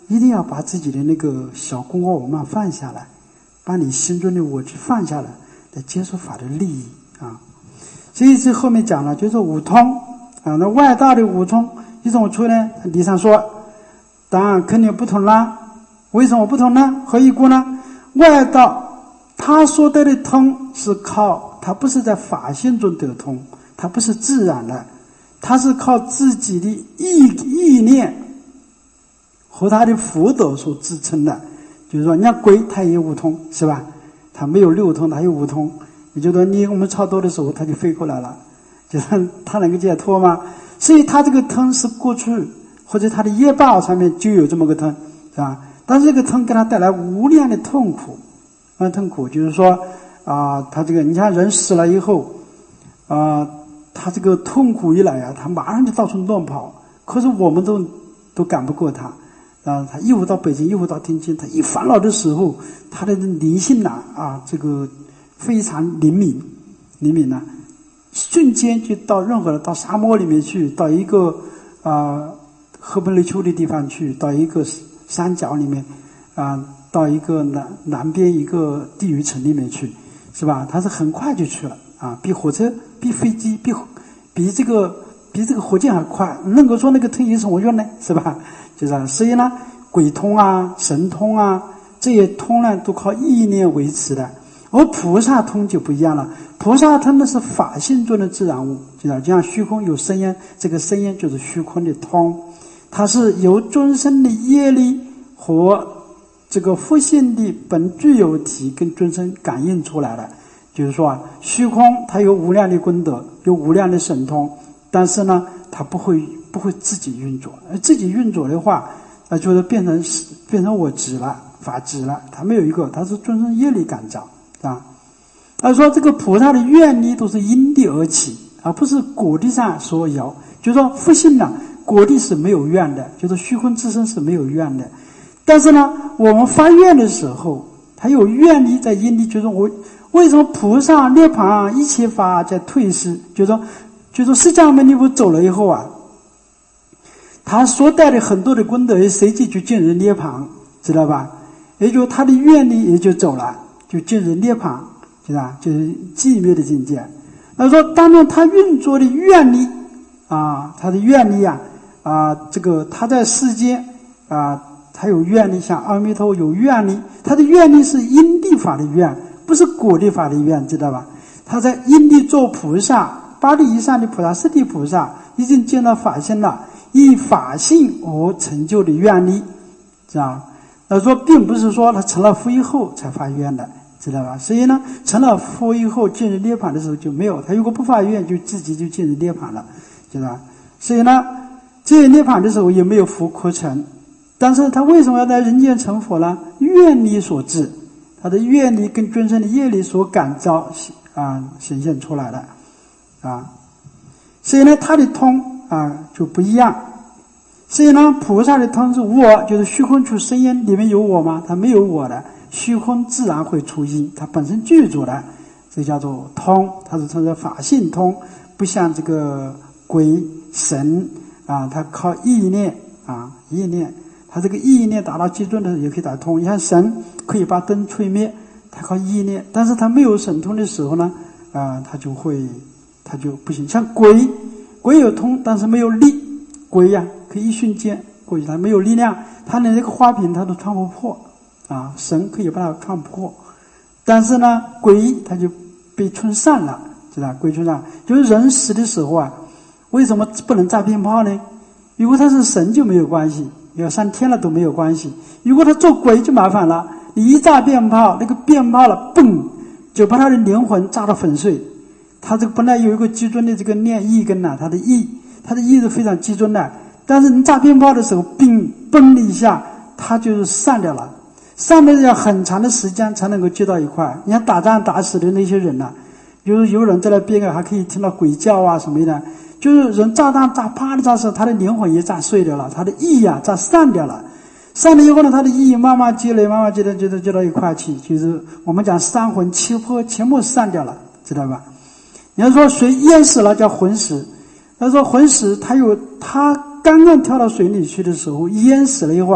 一定要把自己的那个小公我我慢放下来，把你心中的我执放下来，来接受法的利益啊。所以这后面讲了，就是五通啊。那外道的五通一种出呢？理上说，当然肯定不同啦。为什么不同呢？何以故呢？外道他所得的通是靠，他不是在法性中得通，他不是自然的，他是靠自己的意意念和他的福德所支撑的。就是说，人家鬼他也有五通，是吧？他没有六通，他有五通。也就是说，你我们超多的时候，他就飞过来了，就是他能够解脱吗？所以他这个通是过去或者他的业报上面就有这么个通，是吧？但是这个痛给他带来无量的痛苦，啊，痛苦就是说啊、呃，他这个你看人死了以后，啊、呃，他这个痛苦一来啊，他马上就到处乱跑。可是我们都都赶不过他，啊、呃，他一会到北京，一会到天津，他一烦恼的时候，他的灵性呐啊，这个非常灵敏，灵敏呐，瞬间就到任何的到沙漠里面去，到一个啊、呃、赫本雷丘的地方去，到一个山脚里面，啊、呃，到一个南南边一个地狱城里面去，是吧？他是很快就去了啊，比火车、比飞机、比比这个比这个火箭还快。能够说那个通有什么用呢？是吧？就是、啊、所以呢，鬼通啊、神通啊，这些通呢都靠意念维持的。而菩萨通就不一样了，菩萨通的是法性中的自然物，就像虚空有声音，这个声音就是虚空的通。它是由众生的业力和这个佛性的本具有体跟众生感应出来的。就是说啊，虚空它有无量的功德，有无量的神通，但是呢，它不会不会自己运作。而自己运作的话，那就是变成变成我执了，法执了。它没有一个，它是众生业力感召啊。他说这个菩萨的愿力都是因地而起，而不是果地上所有。就是说佛性呢，果地是没有愿的，就是虚空之身是没有愿的。但是呢，我们发愿的时候，它有愿力在因地。就是我为什么菩萨涅槃一切法在退失？就是说，就是说释迦牟尼佛走了以后啊，他所带的很多的功德随即就进入涅槃，知道吧？也就他的愿力也就走了，就进入涅槃，是吧？就是寂灭的境界。那说当然他运作的愿力啊，他的愿力啊啊，这个他在世间啊，他有愿力，像阿弥陀有愿力，他的愿力是因地法的愿，不是果地法的愿，知道吧？他在因地做菩萨，八地以上的菩萨、十地菩萨已经见到法性了，以法性而成就的愿力，知道吧？那说并不是说他成了佛以后才发愿的，知道吧？所以呢，成了佛以后进入涅槃的时候就没有，他如果不发愿，就自己就进入涅槃了，知道吧？所以呢，进入涅槃的时候也没有佛可成，但是他为什么要在人间成佛呢？愿力所致，他的愿力跟众生的业力所感召啊显现出来的啊，所以呢，他的通啊就不一样。所以呢，菩萨的通是无我，就是虚空出声音，里面有我吗？它没有我的，虚空自然会出音，它本身具足的，这叫做通，它是称作法性通，不像这个鬼神啊，它靠意念啊，意念，它这个意念达到极端的时候也可以打通。你看神可以把灯吹灭，它靠意念，但是它没有神通的时候呢，啊，它就会，它就不行。像鬼，鬼有通，但是没有力，鬼呀、啊。可以一瞬间过去，他没有力量，他连这个花瓶他都穿不破啊！神可以把它穿破，但是呢，鬼他就被冲散了，知道？鬼冲散，就是人死的时候啊，为什么不能炸鞭炮呢？如果他是神就没有关系，要上天了都没有关系。如果他做鬼就麻烦了，你一炸鞭炮，那个鞭炮了，嘣，就把他的灵魂炸得粉碎。他这个本来有一个集中的这个念意根呐，他的意，他的意是非常集中的。但是你炸鞭炮的时候，冰崩了一下，它就是散掉了，散掉要很长的时间才能够接到一块。你看打仗打死的那些人呢、啊，就是有人在那边啊，还可以听到鬼叫啊什么的，就是人炸弹炸啪的炸时候，他的灵魂也炸碎掉了，他的意啊炸散掉了，散了以后呢，他的意慢慢积累，慢慢积累，积累积到一块去，就是我们讲三魂七魄全部散掉了，知道吧？你要说水淹死了叫浑死，他说浑死，他有他。刚刚跳到水里去的时候，淹死了以后啊，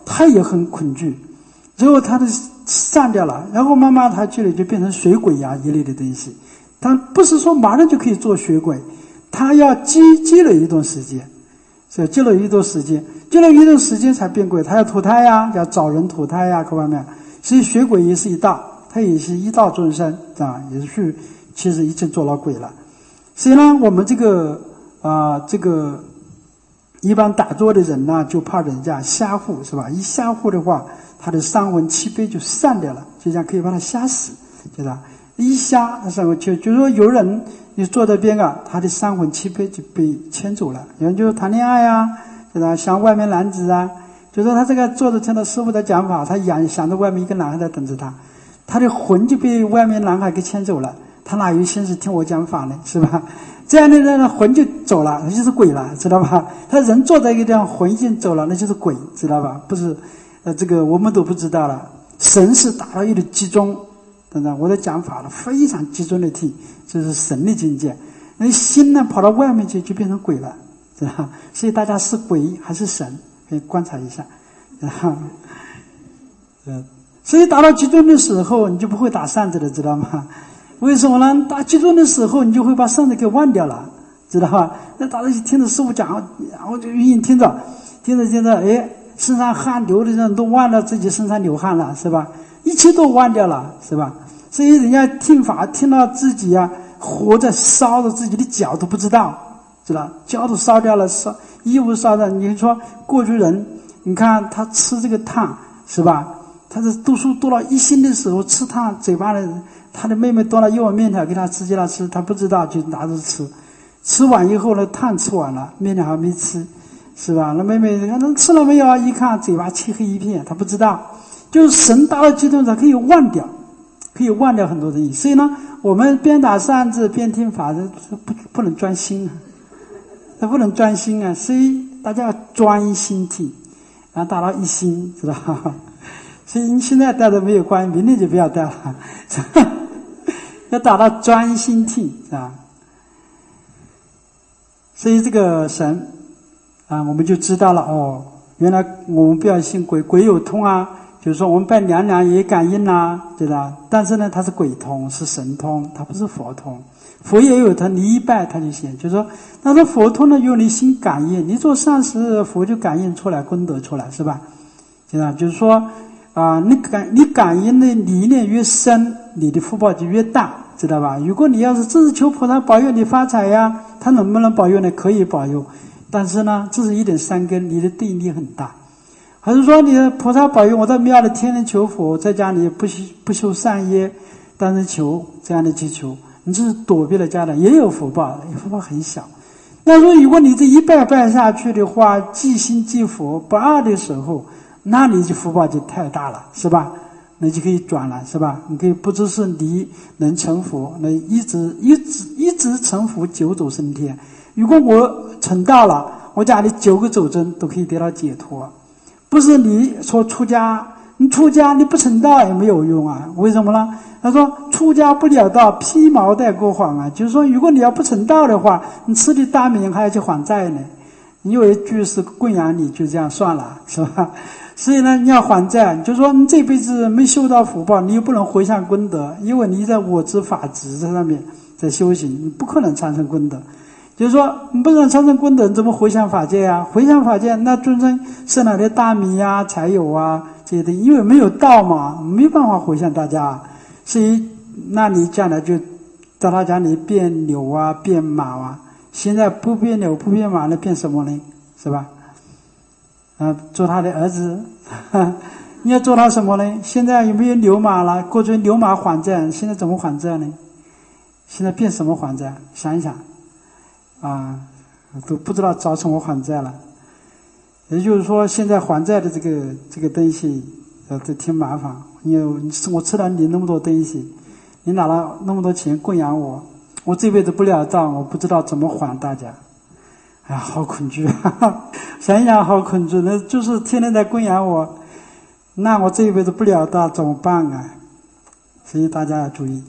他也很恐惧，最后他就散掉了，然后慢慢他去了就变成水鬼呀、啊、一类的东西。但不是说马上就可以做水鬼，他要积积累一段时间，所以积累一段时间，积累一段时间才变鬼。他要投胎呀，要找人投胎呀，各方面。所以水鬼也是一道，他也是一道众生啊，也是其实已经做了鬼了。所以呢，我们这个啊、呃，这个一般打坐的人呢，就怕人家吓唬，是吧？一吓唬的话，他的三魂七魄就散掉了，就这样可以把他吓死，对吧？一瞎，他三魂七，就是说有人你坐在边啊，他的三魂七魄就被牵走了。有人就谈恋爱啊，对吧？想外面男子啊，就说他这个坐着听到师父的讲法，他想想着外面一个男孩在等着他，他的魂就被外面男孩给牵走了，他哪有心思听我讲法呢？是吧？这样的人魂就走了，那就是鬼了，知道吧？他人坐在一个地方，魂已经走了，那就是鬼，知道吧？不是，呃，这个我们都不知道了。神是达到一种集中。等等，我的讲法了，非常集中的听，这是神的境界。那心呢，跑到外面去，就变成鬼了，知道吧？所以大家是鬼还是神，可以观察一下，知道吧？嗯，所以达到集中的时候，你就不会打扇子了，知道吗？为什么呢？打集中的时候，你就会把扇子给忘掉了，知道吧？那打到听着师父讲，然后就愿意听着，听着听着，哎，身上汗流的人都忘了自己身上流汗了，是吧？一切都忘掉了，是吧？所以人家听法听到自己啊，活着烧着自己的脚都不知道，知道？脚都烧掉了，烧衣服烧的。你说过去人，你看他吃这个烫，是吧？他是读书读到一心的时候吃烫，嘴巴的，他的妹妹端了一碗面条给他吃，给他吃，他不知道就拿着吃，吃完以后呢，烫吃完了，面条还没吃，是吧？那妹妹你看他吃了没有啊？一看嘴巴漆黑一片，他不知道。就是神达到激动者可以忘掉，可以忘掉很多东西。所以呢，我们边打扇子边听法，这不不能专心啊，这不能专心啊。所以大家要专心听，然后达到一心，知道吧？所以你现在带的没有关系，明天就不要带了，要达到专心听啊。所以这个神啊，我们就知道了哦，原来我们不要信鬼，鬼有通啊。就是说我们拜娘娘也感应啦，对吧？但是呢，它是鬼通，是神通，它不是佛通。佛也有它，你一拜它就行。就是说，但是佛通呢，用你心感应，你做善事，佛就感应出来，功德出来，是吧？对吧？就是说啊、呃，你感你感应的理念越深，你的福报就越大，知道吧？如果你要是只是求菩萨保佑你发财呀，他能不能保佑呢？可以保佑，但是呢，这是一点三根，你的定力很大。还是说你的菩萨保佑，我在庙里天天求佛，在家里不修不修善业，但是求这样的去求，你这是躲避了家的，也有福报，福报很小。那说如果你这一拜拜下去的话，即心即佛不二的时候，那你就福报就太大了，是吧？那就可以转了，是吧？你可以不只是你能成佛，那一直一直一直成佛，九走升天。如果我成道了，我家里九个走真都可以得到解脱。不是你说出家，你出家你不成道也没有用啊？为什么呢？他说出家不了道，披毛戴过谎啊。就是说，如果你要不成道的话，你吃的大名还要去还债呢。你有一句是供养你，就这样算了，是吧？所以呢，你要还债，就是说你这辈子没修到福报，你又不能回向功德，因为你在我执法执在上面在修行，你不可能产生功德。就是说，你不能产生功德，你怎么回向法界啊？回向法界，那众生生来的大米啊、财有啊这些东西，因为没有道嘛，没办法回向大家。所以，那你将来就到他家里变牛啊、变马啊。现在不变牛、不变马，那变什么呢？是吧？啊，做他的儿子，你要做他什么呢？现在有没有牛马了？过去牛马还债，现在怎么还债呢？现在变什么还债？想一想。啊，都不知道找什么还债了。也就是说，现在还债的这个这个东西，呃，这挺麻烦。因为我吃了你那么多东西，你拿了那么多钱供养我，我这辈子不了账，我不知道怎么还大家。哎呀，好恐惧啊！想一想，好恐惧。那就是天天在供养我，那我这一辈子不了账怎么办啊？所以大家要注意。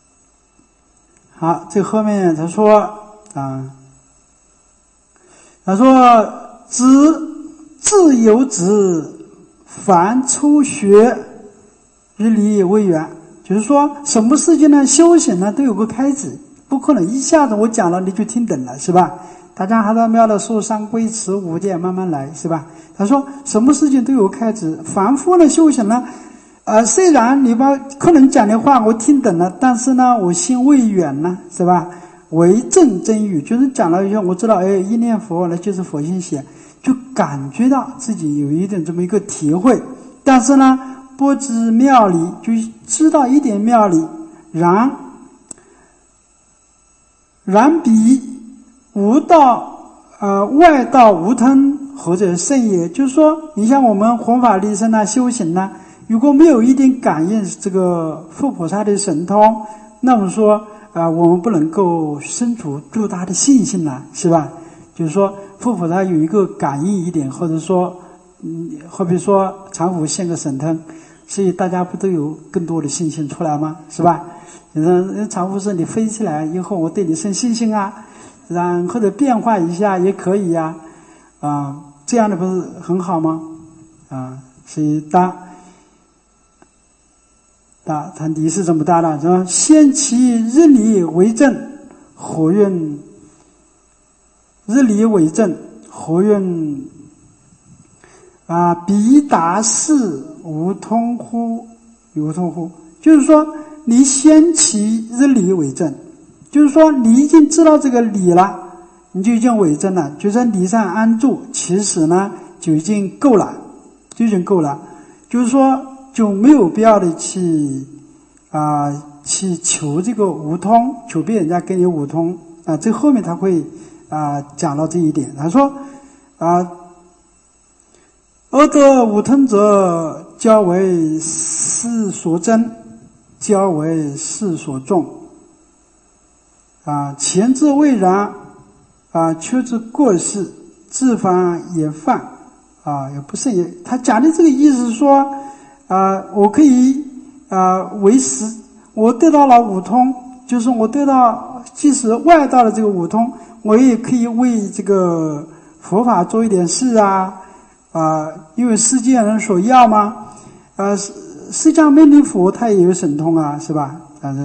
好，这后面他说啊。他说：“子自有子， 凡初学，日离为远。就是说，什么事情呢？修行呢，都有个开始，不可能一下子我讲了你就听懂了，是吧？大家还在庙的说三归持五戒，慢慢来，是吧？他说，什么事情都有开始。凡夫呢，修行呢，呃，虽然你把可能讲的话我听懂了，但是呢，我心未远呢，是吧？为正真语，就是讲了以后，我知道，哎，一念佛那就是佛心写，就感觉到自己有一点这么一个体会，但是呢，不知妙理，就知道一点妙理，然然彼无道，呃，外道无通，或者圣也。就是说，你像我们弘法利生啊，修行啊，如果没有一点感应这个佛菩萨的神通，那么说啊、呃，我们不能够生出多大的信心来，是吧？就是说，佛菩萨有一个感应一点，或者说，嗯，好比说常福现个神通，所以大家不都有更多的信心出来吗？是吧？嗯，常福说你飞起来以后，我对你生信心啊，然或者变化一下也可以呀、啊，啊，这样的不是很好吗？啊，所以大。大他理是这么大的，说先其日理为正，何愿日理为正，何愿啊？彼达事无通乎？无通乎？就是说，你先其日理为正，就是说你已经知道这个理了，你就已经为正了，就在理上安住，其实呢就已经够了，就已经够了，就是说。就没有必要的去啊、呃、去求这个无通，求别人家给你无通啊。这后面他会啊、呃、讲到这一点。他说啊，而得无通者，较为事所争，较为事所重啊。前之未然啊，却之过失，自犯也犯啊，也不是也。他讲的这个意思是说。啊、呃，我可以啊、呃、为实，我得到了五通，就是我得到即使外道的这个五通，我也可以为这个佛法做一点事啊啊、呃，因为世间人所要嘛，呃，释迦牟尼佛他也有神通啊，是吧？但是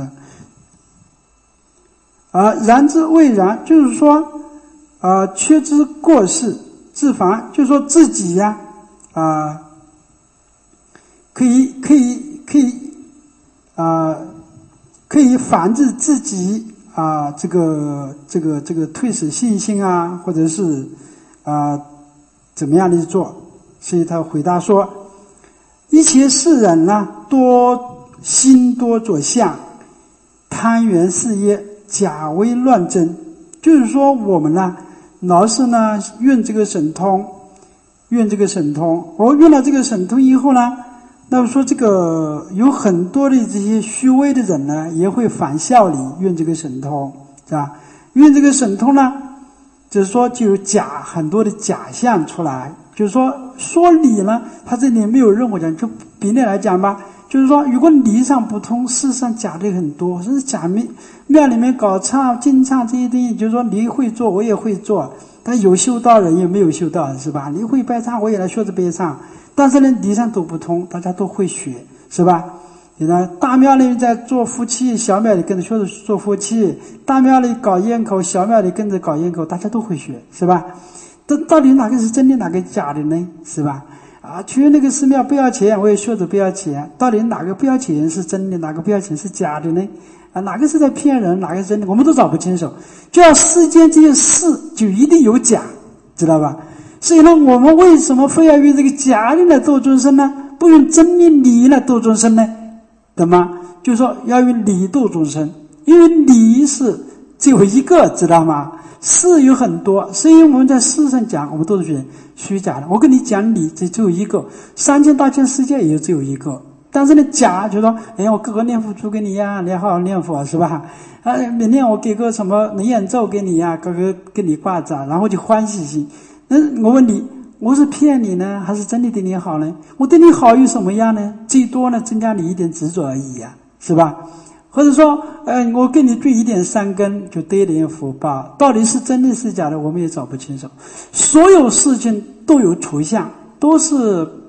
啊、呃，然之未然，就是说啊、呃，缺之过失，自防，就是说自己呀啊。呃可以，可以，可以，啊、呃，可以防止自己啊、呃，这个，这个，这个退失信心啊，或者是啊、呃，怎么样的做？所以他回答说：一切世人呢，多心多着相，贪缘事业，假为乱真。就是说，我们呢，老是呢，运这个神通，运这个神通，而运了这个神通以后呢。那么说，这个有很多的这些虚伪的人呢，也会反效力运这个神通，是吧？运这个神通呢，就是说就有假很多的假象出来。就是说说理呢，他这里没有任何讲，就比例来讲吧，就是说如果理上不通，事实上假的很多。甚至假庙庙里面搞唱、经唱这些东西，就是说你会做，我也会做，但有修道人也没有修道，是吧？你会拜唱，我也来学着拜唱。但是呢，理上都不通，大家都会学，是吧？你看大庙里在做夫妻，小庙里跟着学着做夫妻；大庙里搞烟口，小庙里跟着搞烟口，大家都会学，是吧？这到底哪个是真的，哪个假的呢？是吧？啊，去那个寺庙不要钱，我也学着不要钱，到底哪个不要钱是真的，哪个不要钱是假的呢？啊，哪个是在骗人，哪个是真的，我们都找不清楚。就要世间这些事，就一定有假，知道吧？所以呢，我们为什么非要用这个假的来度众生呢？不用真的理来度众生呢？懂吗？就是说要用理度众生，因为理是只有一个，知道吗？事有很多，所以我们在事上讲，我们都是觉得虚假的。我跟你讲理，这只有一个，三千大千世界也只有一个。但是呢，假就是说，哎，我各个念佛珠给你呀，你好好念佛，是吧？啊，明天我给个什么能演奏给你呀，各个给你挂着，然后就欢喜心。那我问你，我是骗你呢，还是真的对你好呢？我对你好有什么样呢？最多呢，增加你一点执着而已呀、啊，是吧？或者说，呃，我给你聚一点善根，就得一点福报。到底是真的是假的，我们也找不清楚。所有事情都有图像，都是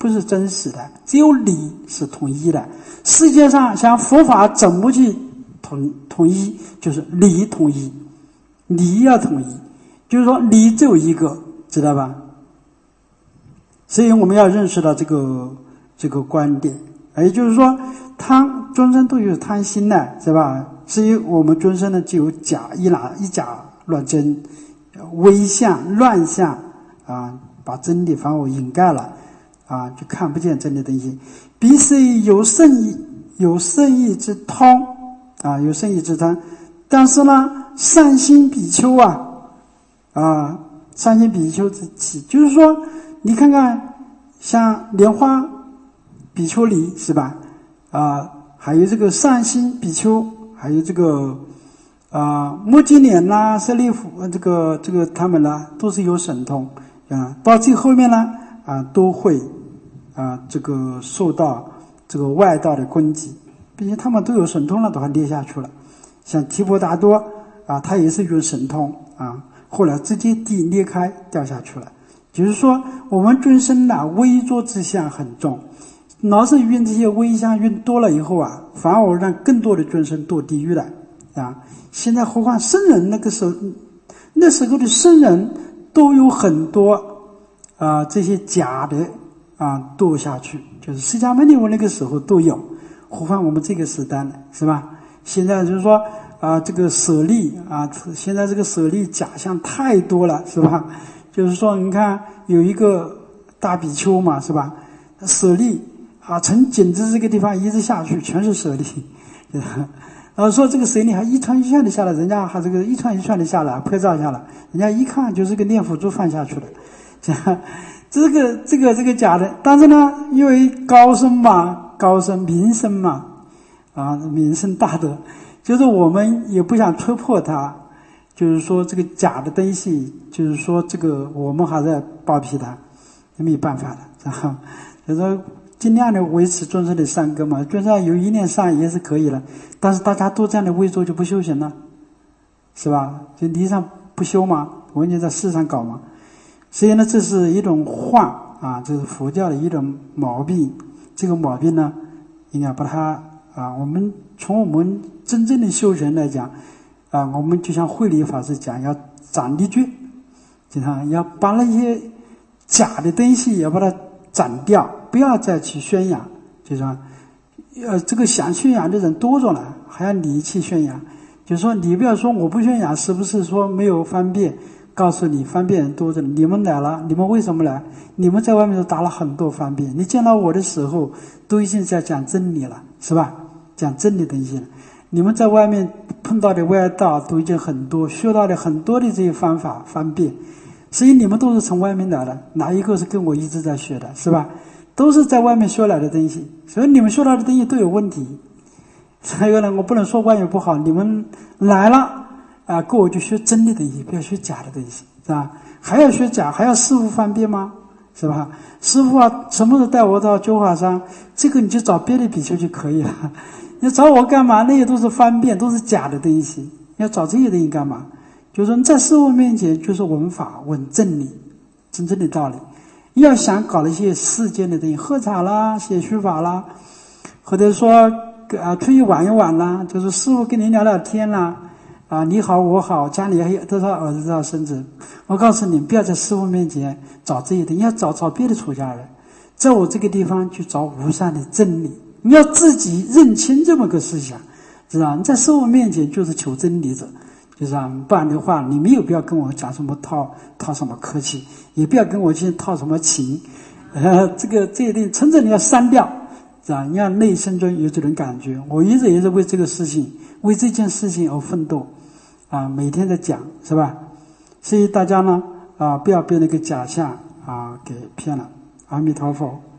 不是真实的，只有理是统一的。世界上像佛法怎么去统统一，就是理统一，理要统一，就是说理只有一个，知道吧？所以我们要认识到这个这个观点，也就是说贪众生都有贪心的，是吧？所以我们众生呢就有假一拿一假乱真，微相乱相啊，把真理反而掩盖了啊，就看不见真理的东西。彼虽有圣意，有圣意之通啊，有圣意之通，但是呢，善心比丘啊啊，善心比丘之起，就是说，你看看像莲花比丘尼是吧？啊，还有这个善心比丘，还有这个啊目犍连啦、舍利弗这个这个他们呢，都是有神通啊，到最后面呢啊，都会啊这个受到这个外道的攻击，并且他们都有神通了，都还跌下去了。像提婆达多啊，他也是用神通啊，后来直接地裂开掉下去了。就是说，我们众生呢，微浊之相很重，老是运这些微相运多了以后啊，反而让更多的众生堕地狱了啊！现在何况圣人那个时候，那时候的圣人都有很多啊这些假的啊堕下去，就是释迦牟尼佛那个时候都有，何况我们这个时代呢，是吧？现在就是说啊，这个舍利啊，现在这个舍利假象太多了，是吧？就是说，你看有一个大比丘嘛，是吧？舍利啊，从颈子这个地方一直下去，全是舍利。然后说这个舍利还一串一串的下来，人家还这个一串一串的下来拍照下来，人家一看就是个念佛珠放下去了。这个这个这个假的，但是呢，因为高僧嘛，高僧名声嘛，啊，名声大德，就是我们也不想戳破他。就是说这个假的东西，就是说这个我们还在包庇它，没有办法的，是吧？就是说尽量的维持众生的善根嘛，就算有一念善也是可以了，但是大家都这样的微浊就不修行了，是吧？就理上不修嘛，完全在世上搞嘛。所以呢，这是一种患啊，这是佛教的一种毛病。这个毛病呢，应该把它啊，我们从我们真正的修行来讲。啊，我们就像慧理法师讲，要斩立决，就像要把那些假的东西要把它斩掉，不要再去宣扬。就说，呃，这个想宣扬的人多着了，还要你去宣扬。就说你不要说我不宣扬，是不是说没有方便？告诉你，方便人多着呢。你们来了，你们为什么来？你们在外面都打了很多方便，你见到我的时候，都已经在讲真理了，是吧？讲真理的东西了。你们在外面碰到的外道都已经很多，学到的很多的这些方法方便，所以你们都是从外面来的，哪一个是跟我一直在学的，是吧？都是在外面学来的东西，所以你们学到的东西都有问题。再一个呢，我不能说外面不好，你们来了啊，跟我就学真的东西，不要学假的东西，是吧？还要学假，还要师父方便吗？是吧？师父啊，什么时候带我到九华山？这个你就找别的比丘就可以了。你找我干嘛？那些都是方便，都是假的东西。要找这些东西干嘛？就是说，在师父面前就是闻法、闻真理、真正的道理。要想搞那些世间的东西，喝茶啦、写书法啦，或者说啊出去玩一玩啦，就是师父跟你聊聊天啦，啊你好我好，家里还有多少儿子多少孙子。我告诉你，不要在师父面前找这些东西，要找找别的出家人，在我这个地方去找无上的真理。你要自己认清这么个思想，知道？你在师父面前就是求真理者，就是啊，不然的话，你没有必要跟我讲什么套套什么客气，也不要跟我去套什么情，呃，这个这一定真正你要删掉，是吧？你要内心中有这种感觉。我一直也是为这个事情，为这件事情而奋斗，啊，每天在讲，是吧？所以大家呢，啊，不要被那个假象啊给骗了。阿弥陀佛。